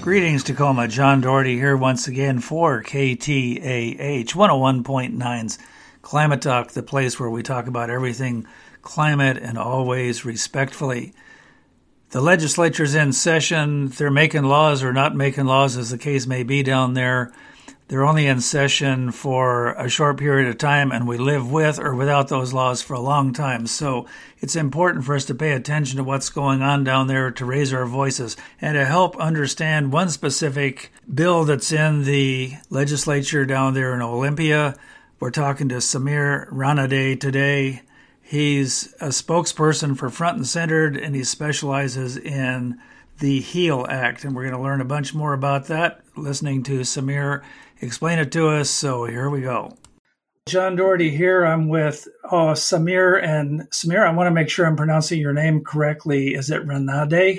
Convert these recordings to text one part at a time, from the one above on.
Greetings, Tacoma. John Doherty here once again for KTAH 101.9's Climate Talk, the place where we talk about everything climate and always respectfully. The legislature's in session. They're making laws or not making laws, as the case may be down there. They're only in session for a short period of time, and we live with or without those laws for a long time. So it's important for us to pay attention to what's going on down there, to raise our voices, and to help understand one specific bill that's in the legislature down there in Olympia. We're talking to Samir Ranade today. He's a spokesperson for Front and Centered, and he specializes in the HEAL Act, and we're going to learn a bunch more about that, listening to Samir explain it to us. So here we go. John Doherty here. I'm with Samir. And Samir, I want to make sure I'm pronouncing your name correctly. Is it Ranade?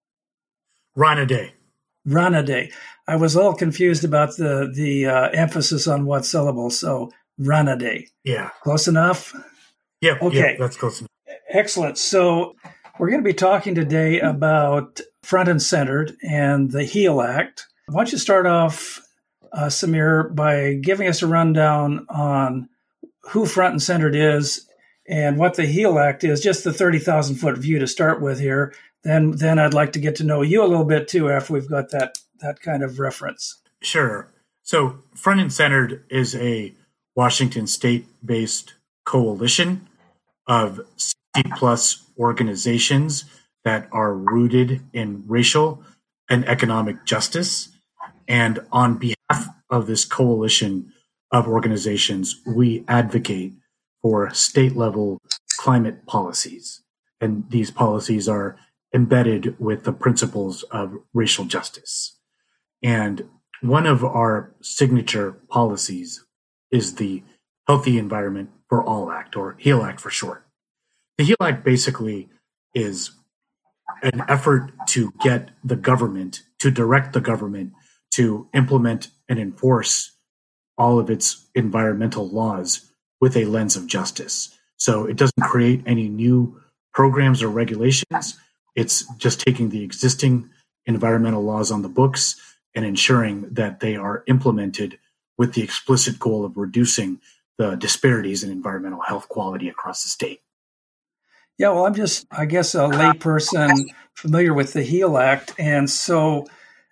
Ranade. Ranade. I was a little confused about the emphasis on what syllable. So Ranade. Yeah. Close enough? Yeah. Okay. Yeah, that's close enough. Excellent. So we're going to be talking today about Front and Centered and the HEAL Act. Why don't you start off, Samir, by giving us a rundown on who Front and Centered is and what the HEAL Act is, just the 30,000-foot view to start with here. Then I'd like to get to know you a little bit, too, after we've got that kind of reference. Sure. So Front and Centered is a Washington state-based coalition of 60-plus organizations that are rooted in racial and economic justice. And on behalf of this coalition of organizations, we advocate for state-level climate policies. And these policies are embedded with the principles of racial justice. And one of our signature policies is the Healthy Environment for All Act, or HEAL Act for short. The HEAL Act basically is an effort to get the government, to direct the government to implement and enforce all of its environmental laws with a lens of justice. So it doesn't create any new programs or regulations. It's just taking the existing environmental laws on the books and ensuring that they are implemented with the explicit goal of reducing the disparities in environmental health quality across the state. Yeah, well, I'm just, I guess, a lay person familiar with the HEAL Act. And so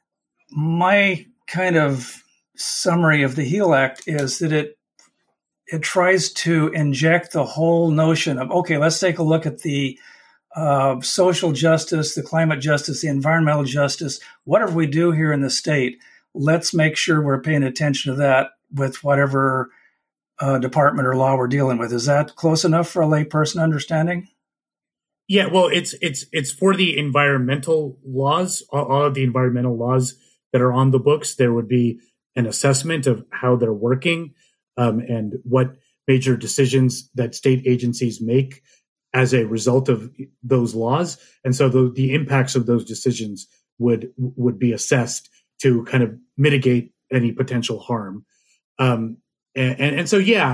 my kind of summary of the HEAL Act is that it tries to inject the whole notion of, okay, let's take a look at the social justice, the climate justice, the environmental justice. Whatever we do here in the state, let's make sure we're paying attention to that with whatever department or law we're dealing with. Is that close enough for a lay person understanding? Yeah, well, it's for the environmental laws, all of the environmental laws that are on the books. There would be an assessment of how they're working and what major decisions that state agencies make as a result of those laws. And so the impacts of those decisions would be assessed to kind of mitigate any potential harm. And so,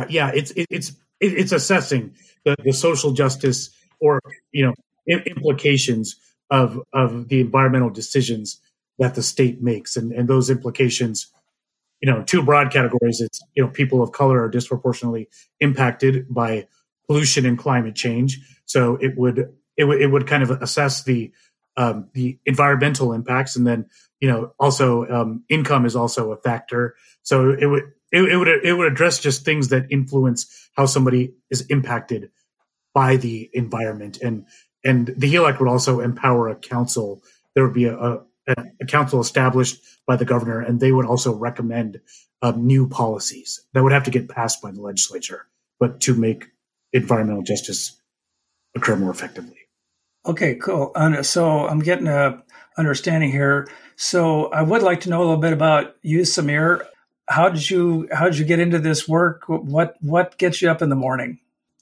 it's assessing the social justice or, implications of the environmental decisions that the state makes. And those implications, two broad categories. It's, people of color are disproportionately impacted by pollution and climate change. So it would kind of assess the environmental impacts. And then, also income is also a factor. So it would address just things that influence how somebody is impacted by the environment. And the HEAL Act would also empower a council. There would be a council established by the governor, and they would also recommend new policies that would have to get passed by the legislature, but to make environmental justice occur more effectively. Okay, cool. So I'm getting a understanding here. So I would like to know a little bit about you, Samir. How did you get into this work? What gets you up in the morning?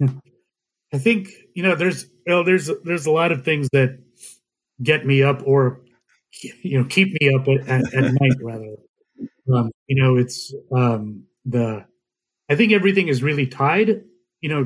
I think there's a lot of things that get me up, or keep me up at night rather. I think everything is really tied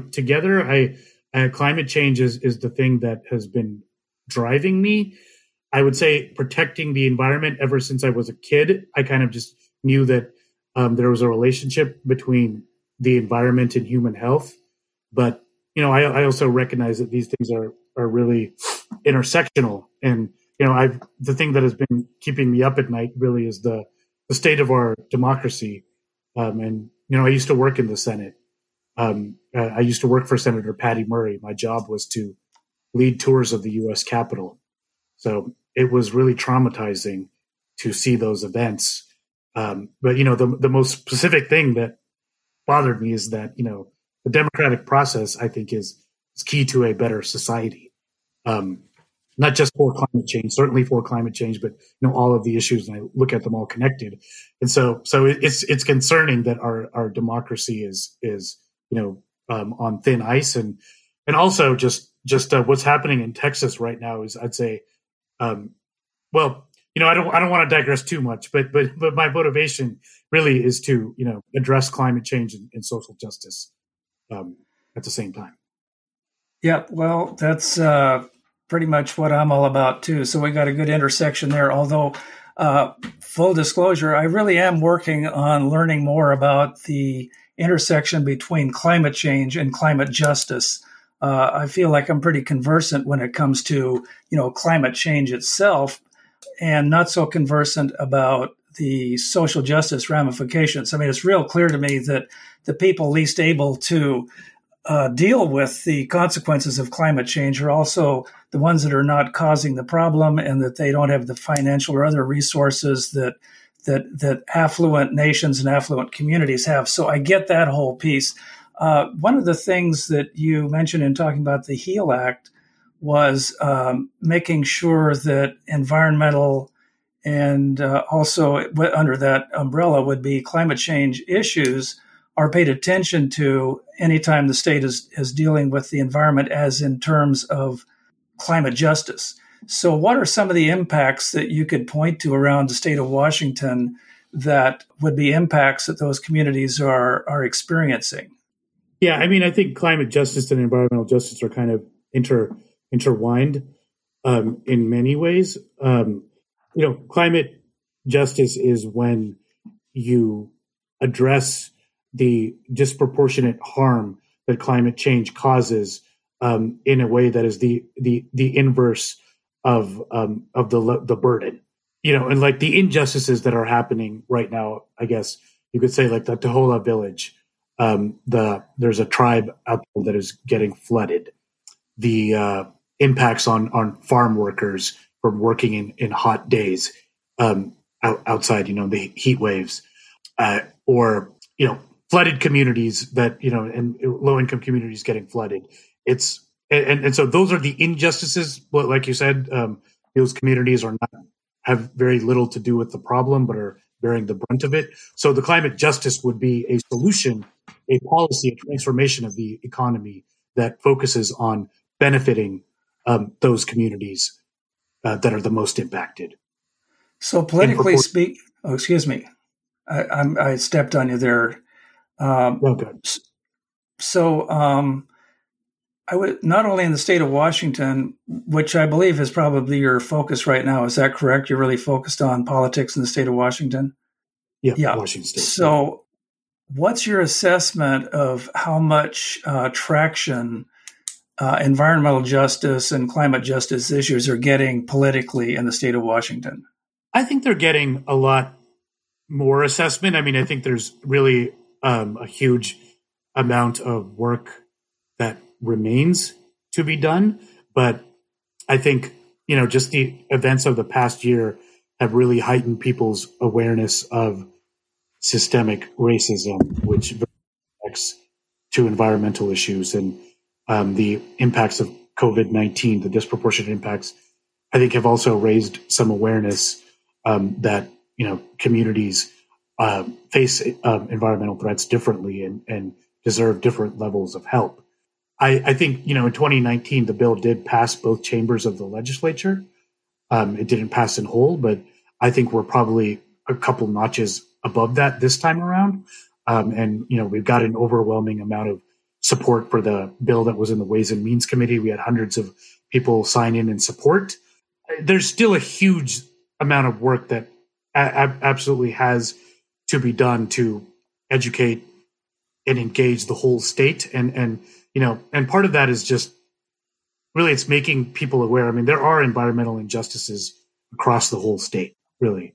together. Climate change is the thing that has been driving me. I would say protecting the environment ever since I was a kid. I kind of just knew that there was a relationship between the environment and human health. But, I also recognize that these things are really intersectional. And, the thing that has been keeping me up at night really is the state of our democracy. And, I used to work in the Senate. I used to work for Senator Patty Murray. My job was to lead tours of the U.S. Capitol. So it was really traumatizing to see those events. But, the most specific thing that bothered me is that, the democratic process, I think, is key to a better society. Not just for climate change, certainly for climate change, but, all of the issues, and I look at them all connected. And so it's concerning that our democracy is on thin ice, and also just what's happening in Texas right now is, I'd say, I don't want to digress too much, but my motivation really is to address climate change and social justice at the same time. Yeah, well, that's pretty much what I'm all about too. So we got a good intersection there. Although, full disclosure, I really am working on learning more about the intersection between climate change and climate justice. I feel like I'm pretty conversant when it comes to, climate change itself, and not so conversant about the social justice ramifications. I mean, it's real clear to me that the people least able to deal with the consequences of climate change are also the ones that are not causing the problem, and that they don't have the financial or other resources that affluent nations and affluent communities have. So I get that whole piece. One of the things that you mentioned in talking about the HEAL Act was making sure that environmental and also under that umbrella would be climate change issues are paid attention to anytime the state is dealing with the environment, as in terms of climate justice. So what are some of the impacts that you could point to around the state of Washington that would be impacts that those communities are experiencing? Yeah, I mean, I think climate justice and environmental justice are kind of intertwined in many ways. Climate justice is when you address the disproportionate harm that climate change causes in a way that is the inverse of the burden. And like the injustices that are happening right now, I guess you could say, like the Tahola village. There's a tribe out there that is getting flooded. The impacts on farm workers from working in hot days outside, the heat waves, or flooded communities that and low income communities getting flooded. And so those are the injustices. But like you said, those communities have very little to do with the problem, but are bearing the brunt of it. So the climate justice would be a solution, a policy, a transformation of the economy that focuses on benefiting those communities that are the most impacted. So politically speaking, excuse me, I stepped on you there. So I would not only in the state of Washington, which I believe is probably your focus right now. Is that correct? You're really focused on politics in the state of Washington? Yeah. Washington State. So what's your assessment of how much traction environmental justice and climate justice issues are getting politically in the state of Washington? I think they're getting a lot more assessment. I mean, I think there's really a huge amount of work that remains to be done. But I think, just the events of the past year have really heightened people's awareness of systemic racism, which affects to environmental issues, and the impacts of COVID-19, the disproportionate impacts, I think have also raised some awareness that, communities face environmental threats differently and deserve different levels of help. I think, in 2019, the bill did pass both chambers of the legislature. It didn't pass in whole, but I think we're probably a couple notches above that this time around. And we've got an overwhelming amount of support for the bill that was in the Ways and Means Committee. We had hundreds of people sign in and support. there's still a huge amount of work that absolutely has to be done to educate and engage the whole state. And part of that is just really it's making people aware. I mean, there are environmental injustices across the whole state, really.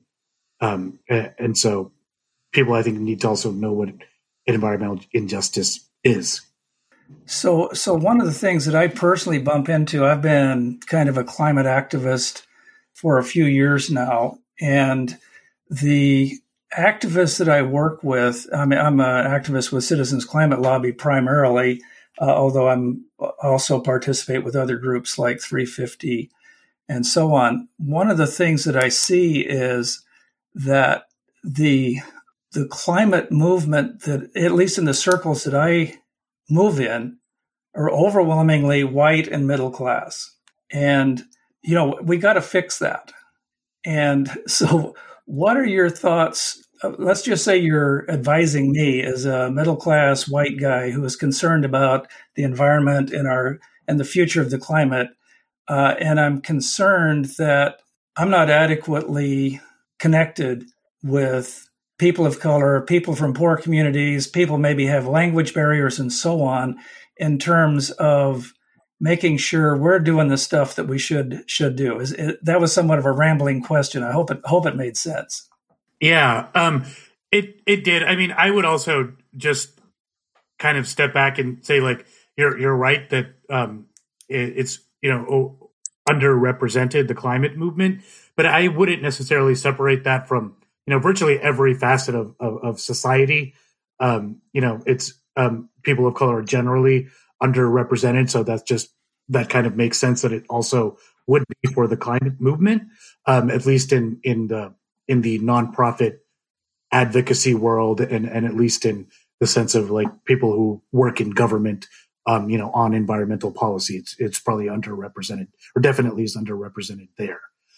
And so people, I think, need to also know what an environmental injustice is. So one of the things that I personally bump into, I've been kind of a climate activist for a few years now, and the activists that I work with, I'm an activist with Citizens Climate Lobby primarily, although I'm also participate with other groups like 350 and so on. One of the things that I see is that the climate movement, that at least in the circles that I move in, are overwhelmingly white and middle class. And, we got to fix that. And so what are your thoughts? Let's just say you're advising me as a middle class white guy who is concerned about the environment and the future of the climate. And I'm concerned that I'm not adequately connected with people of color, people from poor communities, people maybe have language barriers and so on, in terms of making sure we're doing the stuff that we should do. That was somewhat of a rambling question. I hope it made sense. Yeah, it did. I mean, I would also just kind of step back and say, like, you're right that it's underrepresented, the climate movement, but I wouldn't necessarily separate that from virtually every facet of society. It's people of color are generally underrepresented, so that kind of makes sense that it also would be for the climate movement, at least in the nonprofit advocacy world, and at least in the sense of like people who work in government, on environmental policy. It's probably underrepresented, or definitely is underrepresented there.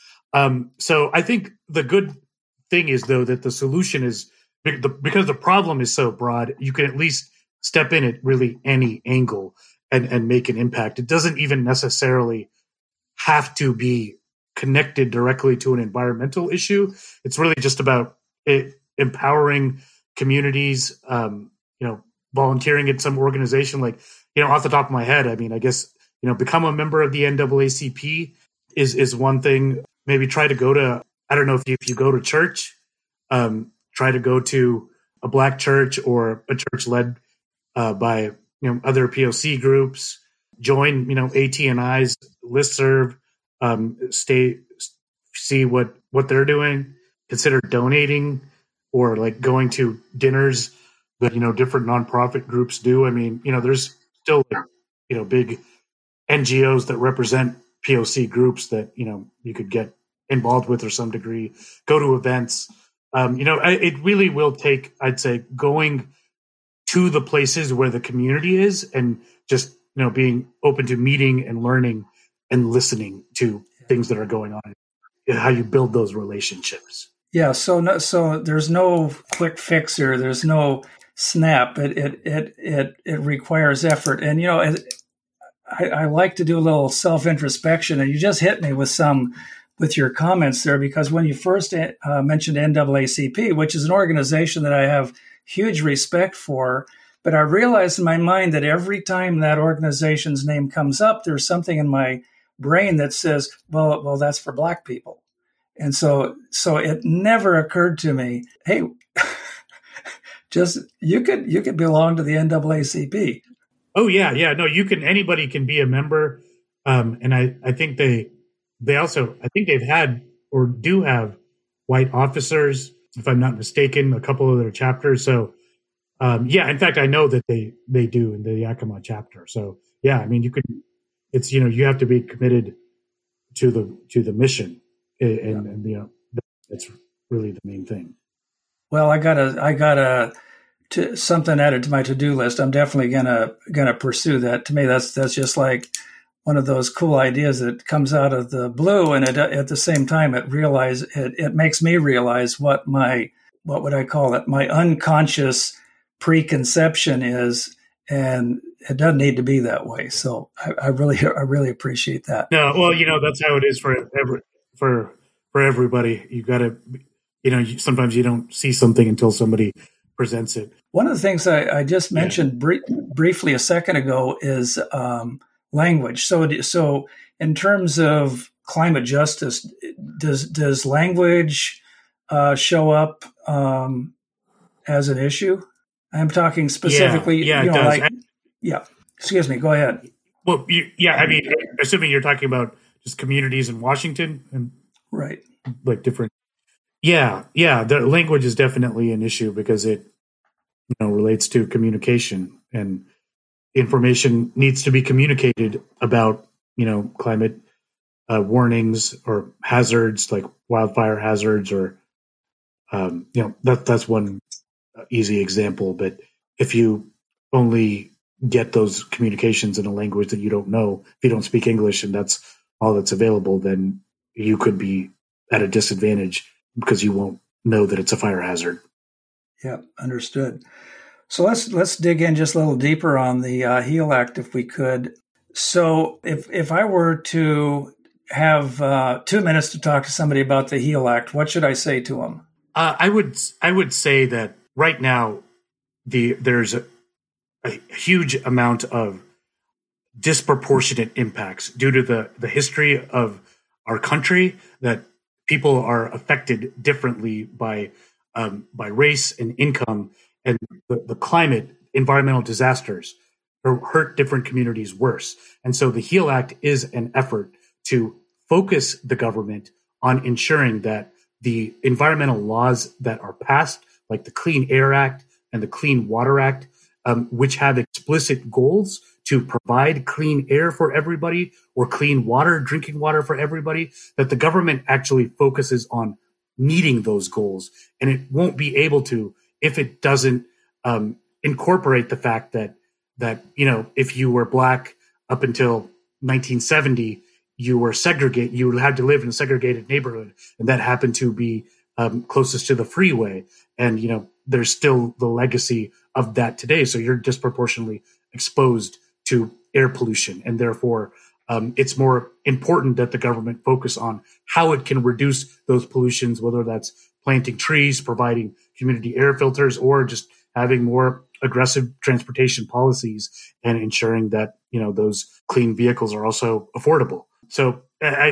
So I think the good thing is, though, that the solution is, because the problem is so broad, you can at least step in at really any angle and make an impact. It doesn't even necessarily have to be connected directly to an environmental issue. It's really just about empowering communities, volunteering at some organization. Like, off the top of my head, I mean, I guess, become a member of the NAACP is one thing. Maybe try to go to, I don't know if you go to church, try to go to a Black church or a church led by other POC groups. Join AT&I's listserv. See what they're doing. Consider donating, or like going to dinners that different nonprofit groups do. I mean, there's still big NGOs that represent POC groups that you could get involved with, or some degree. Go to events. It really will take, I'd say, going to the places where the community is, and just being open to meeting and learning and listening to things that are going on, how you build those relationships. Yeah. So there's no quick fix here. There's no snap. It requires effort. And, I like to do a little self-introspection, and you just hit me with your comments there, because when you first mentioned NAACP, which is an organization that I have huge respect for, but I realized in my mind that every time that organization's name comes up, there's something in my brain that says, well, that's for Black people. And so it never occurred to me, hey, just you could belong to the NAACP. Oh yeah. No, anybody can be a member. And I think they also, I think they've had or do have white officers, if I'm not mistaken, a couple of their chapters. So in fact, I know that they do in the Yakima chapter. So yeah, I mean, you have to be committed to the mission, and that's really the main thing. Well, I got something added to my to-do list. I'm definitely gonna pursue that. To me, that's just like one of those cool ideas that comes out of the blue, and at the same time, it makes me realize what would I call it? My unconscious preconception is, and it doesn't need to be that way. So I really appreciate that. No, well, that's how it is for everybody. You got to, sometimes you don't see something until somebody presents it. One of the things I just mentioned briefly a second ago is language. So in terms of climate justice, does language show up as an issue? I'm talking specifically. Yeah, it does. Excuse me. Go ahead. Well, I mean, assuming you're talking about just communities in Washington and right, like different. Yeah. The language is definitely an issue because it, relates to communication, and information needs to be communicated about, climate warnings or hazards like wildfire hazards, or that's one easy example. But if you only get those communications in a language that you don't know, if you don't speak English and that's all that's available, then you could be at a disadvantage because you won't know that it's a fire hazard. Yeah, understood. So let's dig in just a little deeper on the HEAL Act, if we could. So if I were to have 2 minutes to talk to somebody about the HEAL Act, what should I say to them? I would say that right now there's a huge amount of disproportionate impacts due to the history of our country, that people are affected differently by race and income, and the climate, environmental disasters hurt different communities worse. And so the HEAL Act is an effort to focus the government on ensuring that the environmental laws that are passed, like the Clean Air Act and the Clean Water Act, which have explicit goals to provide clean air for everybody or clean water, drinking water for everybody, that the government actually focuses on meeting those goals. And it won't be able to if it doesn't incorporate the fact that if you were Black up until 1970, you were segregated. You had to live in a segregated neighborhood, and that happened to be closest to the freeway. And there's still the legacy of that today. So you're disproportionately exposed to air pollution, and therefore it's more important that the government focus on how it can reduce those pollutions, whether that's planting trees, providing community air filters, or just having more aggressive transportation policies and ensuring that those clean vehicles are also affordable. So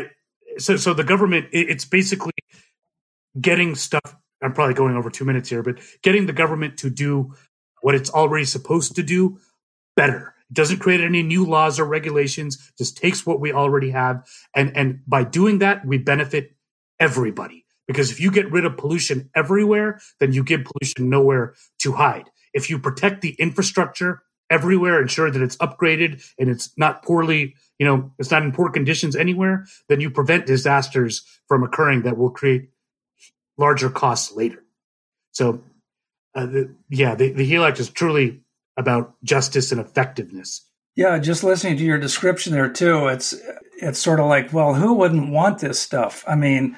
so the government, it's basically getting stuff. I'm probably going over 2 minutes here, but getting the government to do what it's already supposed to do better. It doesn't create any new laws or regulations, just takes what we already have. And by doing that, we benefit everybody. Because if you get rid of pollution everywhere, then you give pollution nowhere to hide. If you protect the infrastructure everywhere, ensure that it's upgraded and it's not poorly, it's not in poor conditions anywhere, then you prevent disasters from occurring that will create larger costs later. So, the HEAL Act is truly about justice and effectiveness. Yeah, just listening to your description there too, it's sort of like, well, who wouldn't want this stuff? I mean,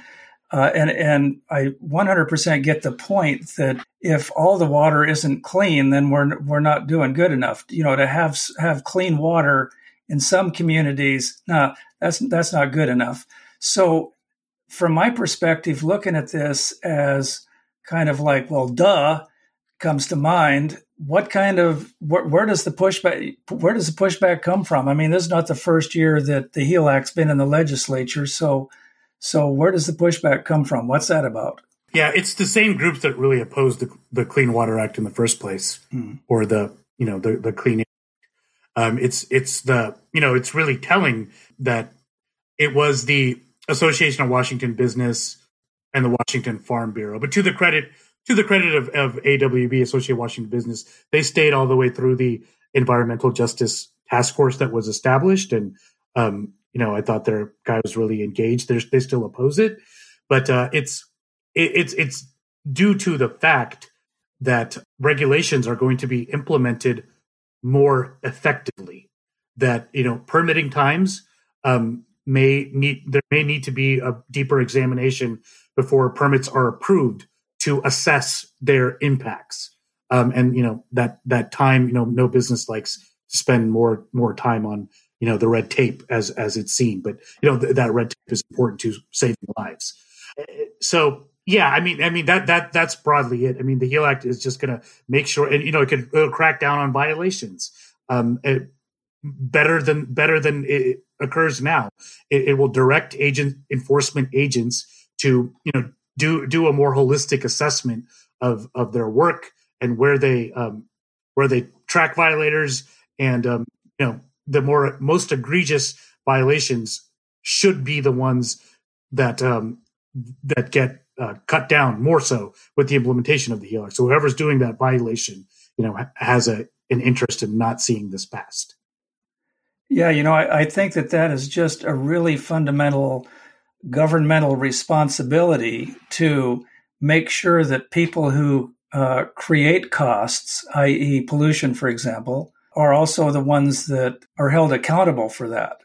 and I 100% get the point that if all the water isn't clean, then we're not doing good enough. To have clean water in some communities, that's not good enough. So, from my perspective, looking at this as kind of like, well, duh, comes to mind. Where does the pushback come from? I mean, this is not the first year that the HEAL Act's been in the legislature. So where does the pushback come from? What's that about? Yeah, it's the same groups that really opposed the Clean Water Act in the first place, or the Clean Air. It's really telling that it was the Association of Washington Business and the Washington Farm Bureau. But to the credit of AWB, Associated Washington Business, they stayed all the way through the Environmental Justice Task Force that was established, and I thought their guy was really engaged. They still oppose it, but it's due to the fact that regulations are going to be implemented more effectively. That permitting times may need to be a deeper examination before permits are approved to assess their impacts. And that time, no business likes to spend more time on the red tape as it's seen. But that red tape is important to saving lives. So yeah, I mean that's broadly it. I mean, the HEAL Act is just going to make sure, and it'll crack down on violations better than it occurs now. It will direct enforcement agents to do a more holistic assessment of their work and where they track violators, and the most egregious violations should be the ones that get cut down more so with the implementation of the HEAL Act. So whoever's doing that violation, has an interest in not seeing this passed. Yeah, I think that is just a really fundamental governmental responsibility to make sure that people who create costs, i.e. pollution, for example, are also the ones that are held accountable for that.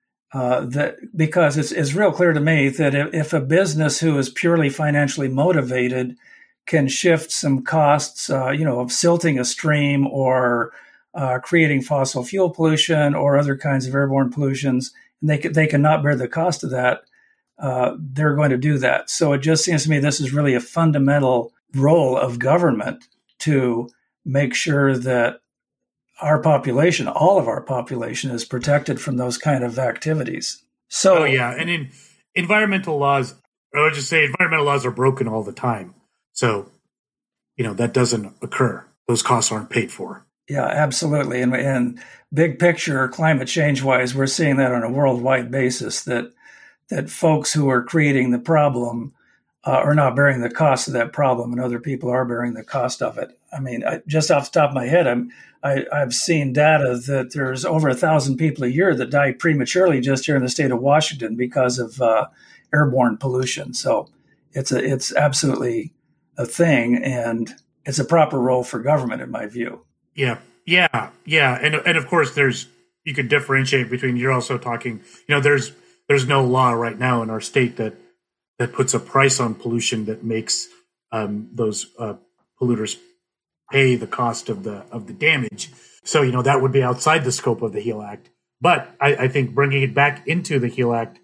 Because it's real clear to me that if a business who is purely financially motivated can shift some costs, of silting a stream or creating fossil fuel pollution or other kinds of airborne pollutions, and they cannot bear the cost of that, they're going to do that. So it just seems to me this is really a fundamental role of government to make sure that our population, all of our population, is protected from those kind of activities. So, and in environmental laws, I would just say environmental laws are broken all the time. So, that doesn't occur. Those costs aren't paid for. Yeah, absolutely. And big picture, climate change wise, we're seeing that on a worldwide basis, that folks who are creating the problem are not bearing the cost of that problem, and other people are bearing the cost of it. I mean, just off the top of my head, I've seen data that there's over 1,000 people a year that die prematurely just here in the state of Washington because of airborne pollution. So it's absolutely a thing, and it's a proper role for government, in my view. Yeah. And of course, you could differentiate between, you're also talking, there's no law right now in our state that puts a price on pollution that makes those polluters pay the cost of the damage. So, that would be outside the scope of the HEAL Act. But I think bringing it back into the HEAL Act,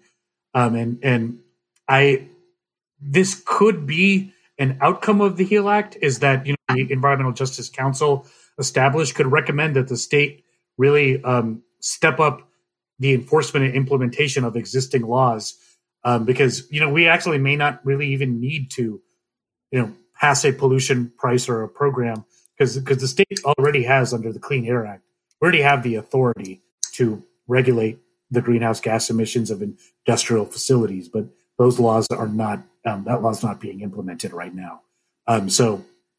this could be an outcome of the HEAL Act, is that the Environmental Justice Council established could recommend that the state really step up the enforcement and implementation of existing laws, because we actually may not really even need to pass a pollution price or a program, because the state already has, under the Clean Air Act, we already have the authority to regulate the greenhouse gas emissions of industrial facilities, but those laws are not that law's not being implemented right now. So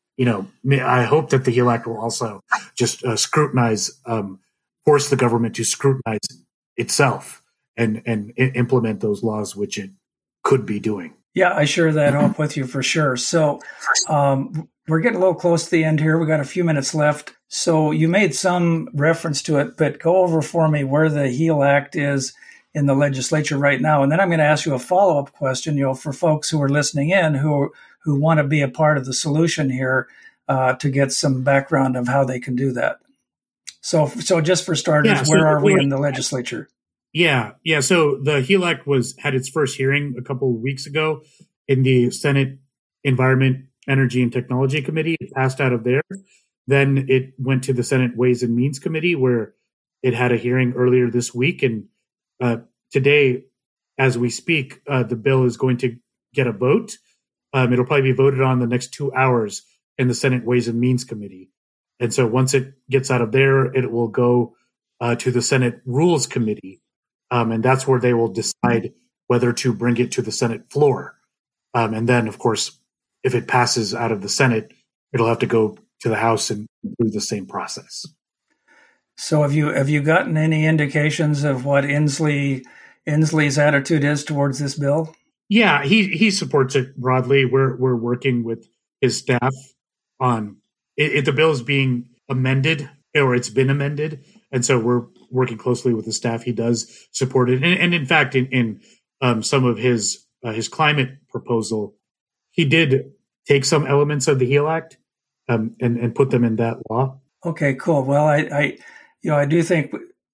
I hope that the HEAL Act will also just force the government to scrutinize itself and implement those laws, which it could be doing. Yeah, I share that hope with you for sure. So we're getting a little close to the end here. We got a few minutes left. So you made some reference to it, but go over for me where the HEAL Act is in the legislature right now. And then I'm going to ask you a follow-up question, for folks who are listening in who want to be a part of the solution here, to get some background of how they can do that. So just for starters, where are we in the legislature? Yeah. So the HEAL Act had its first hearing a couple of weeks ago in the Senate Environment, Energy, and Technology Committee. It passed out of there. Then it went to the Senate Ways and Means Committee, where it had a hearing earlier this week. And today, as we speak, the bill is going to get a vote. It'll probably be voted on the next 2 hours in the Senate Ways and Means Committee. And so once it gets out of there, it will go to the Senate Rules Committee. And that's where they will decide whether to bring it to the Senate floor. And then, of course, if it passes out of the Senate, it'll have to go to the House and do the same process. So have you gotten any indications of what Inslee's attitude is towards this bill? Yeah, he supports it broadly. We're working with his staff on it. The bill is being amended, or it's been amended, and so we're working closely with the staff. He does support it, and in fact, in some of his climate proposal, he did take some elements of the HEAL Act and put them in that law. Okay, cool. Well, I I do think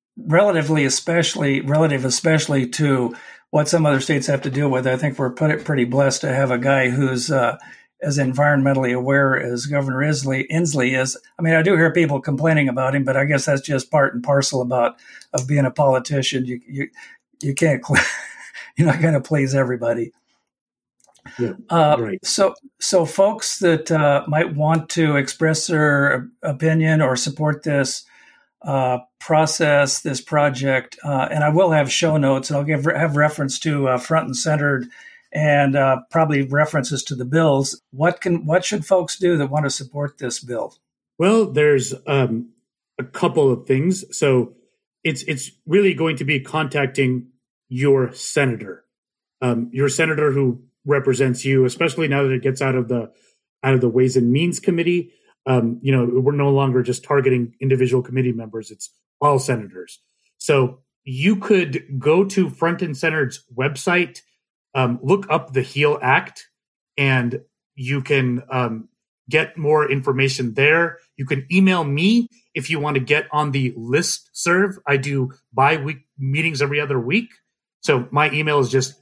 relative especially to what some other states have to deal with, I think we're pretty blessed to have a guy who's as environmentally aware as Governor Inslee is. I mean, I do hear people complaining about him, but I guess that's just part and parcel of being a politician. You can't you're not going to please everybody. Yeah, right. So folks that might want to express their opinion or support this process, this project, and I will have show notes, and I'll have reference to Front and Centered, and probably references to the bills. What should folks do that want to support this bill? Well, there's a couple of things. So it's really going to be contacting your senator who represents you, especially now that it gets out of the Ways and Means Committee. We're no longer just targeting individual committee members; it's all senators. So you could go to Front and Centered's website, look up the HEAL Act, and you can get more information there. You can email me if you want to get on the listserv. I do bi-week meetings every other week. So my email is just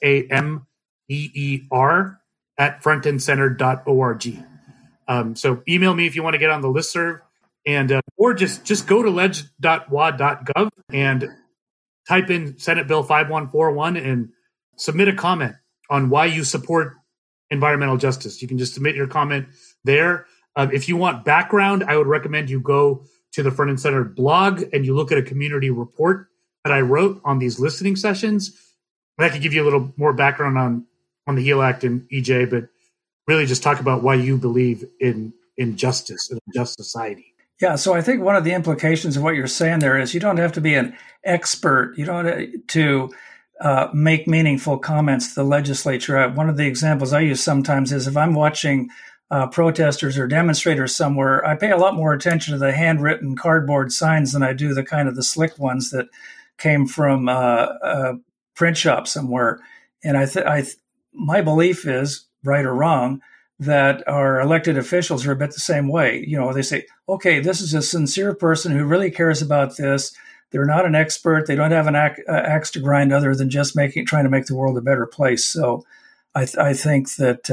sameer@frontandcenter.org. So email me if you want to get on the listserv, and or just go to ledge.wa.gov and type in Senate Bill 5141 and submit a comment on why you support environmental justice. You can just submit your comment there. If you want background, I would recommend you go to the Front and Center blog and you look at a community report that I wrote on these listening sessions. That could give you a little more background on the HEAL Act and EJ, but really just talk about why you believe in justice and a just society. Yeah, so I think one of the implications of what you're saying there is you don't have to be an expert. You don't have to make meaningful comments to the legislature. One of the examples I use sometimes is if I'm watching protesters or demonstrators somewhere, I pay a lot more attention to the handwritten cardboard signs than I do the slick ones that came from a print shop somewhere. And my belief is, right or wrong, that our elected officials are a bit the same way. They say, okay, this is a sincere person who really cares about this. They're not an expert. They don't have an axe to grind other than just trying to make the world a better place. So I think that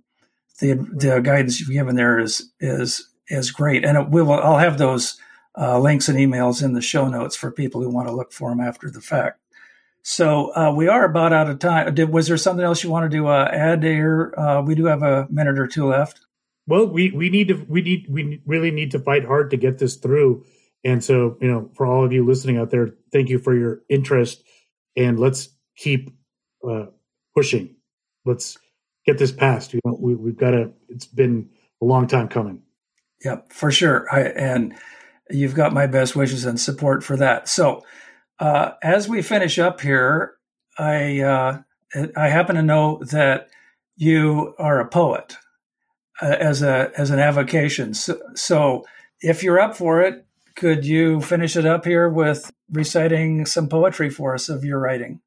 the guidance you've given there is great. And I'll have those links and emails in the show notes for people who want to look for them after the fact. So we are about out of time. Was there something else you wanted to add here? We do have a minute or two left. Well, we really need to fight hard to get this through. And so, for all of you listening out there, thank you for your interest, and let's keep pushing. Let's get this passed. We've got to. It's been a long time coming. Yeah, for sure. And you've got my best wishes and support for that. So. As we finish up here, I happen to know that you are a poet as an avocation. So if you're up for it, could you finish it up here with reciting some poetry for us of your writing?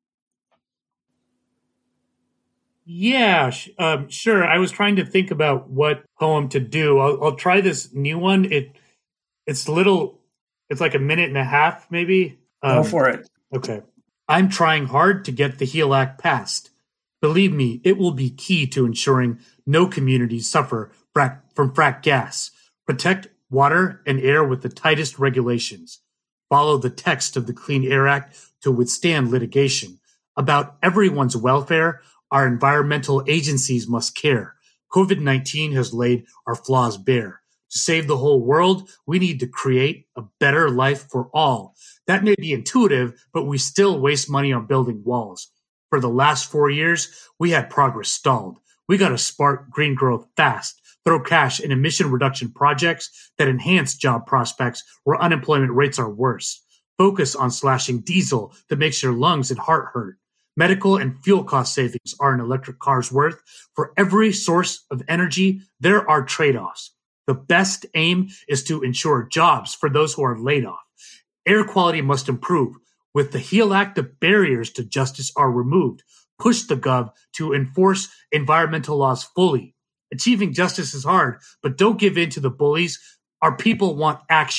Yeah, sure. I was trying to think about what poem to do. I'll try this new one. It's like a minute and a half, maybe. Go for it. Okay. I'm trying hard to get the HEAL Act passed. Believe me, it will be key to ensuring no communities suffer from frack gas. Protect water and air with the tightest regulations. Follow the text of the Clean Air Act to withstand litigation. About everyone's welfare, our environmental agencies must care. COVID-19 has laid our flaws bare. To save the whole world, we need to create a better life for all. That may be intuitive, but we still waste money on building walls. For the last 4 years, we had progress stalled. We got to spark green growth fast, throw cash in emission reduction projects that enhance job prospects where unemployment rates are worse. Focus on slashing diesel that makes your lungs and heart hurt. Medical and fuel cost savings are an electric car's worth. For every source of energy, there are trade-offs. The best aim is to ensure jobs for those who are laid off. Air quality must improve. With the HEAL Act, the barriers to justice are removed. Push the Gov to enforce environmental laws fully. Achieving justice is hard, but don't give in to the bullies. Our people want action,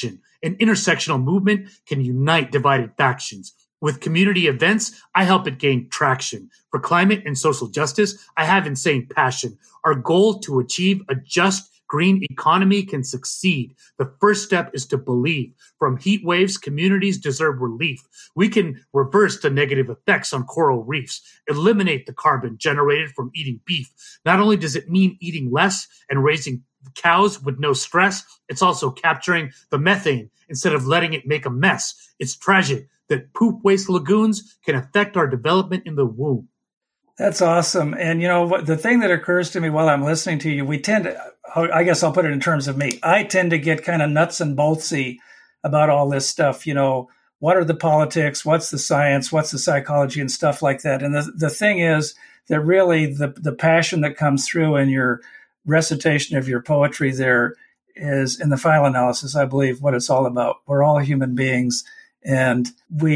An intersectional movement can unite divided factions. With community events, I help it gain traction. For climate and social justice, I have insane passion. Our goal to achieve a just green economy can succeed. The first step is to believe. From heat waves, communities deserve relief. We can reverse the negative effects on coral reefs, eliminate the carbon generated from eating beef. Not only does it mean eating less and raising cows with no stress, it's also capturing the methane instead of letting it make a mess. It's tragic that poop waste lagoons can affect our development in the womb. That's awesome. And what the thing that occurs to me while I'm listening to you, we tend to, I guess I'll put it in terms of me. I tend to get kind of nuts and boltsy about all this stuff. What are the politics? What's the science? What's the psychology and stuff like that? And the thing is that really the passion that comes through in your recitation of your poetry there is, in the final analysis, I believe, what it's all about. We're all human beings. And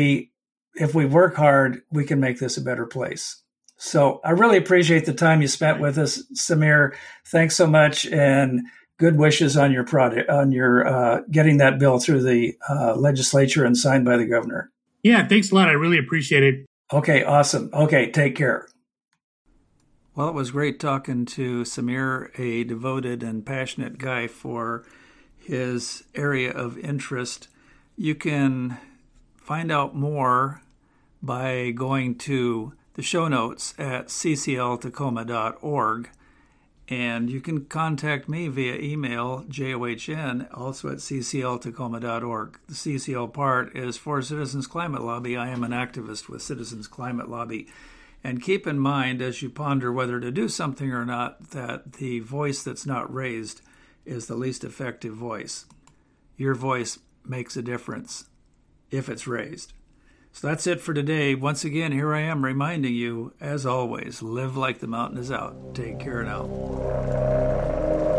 if we work hard, we can make this a better place. So I really appreciate the time you spent with us, Samir. Thanks so much, and good wishes on your project, on your getting that bill through the legislature and signed by the governor. Yeah, thanks a lot. I really appreciate it. Okay, awesome. Okay, take care. Well, it was great talking to Samir, a devoted and passionate guy for his area of interest. You can find out more by going to the show notes at ccltacoma.org, and you can contact me via email, john, also at ccltacoma.org. The CCL part is for Citizens Climate Lobby. I am an activist with Citizens Climate Lobby. And keep in mind, as you ponder whether to do something or not, that the voice that's not raised is the least effective voice. Your voice makes a difference if it's raised. So that's it for today. Once again, here I am reminding you, as always, live like the mountain is out. Take care now.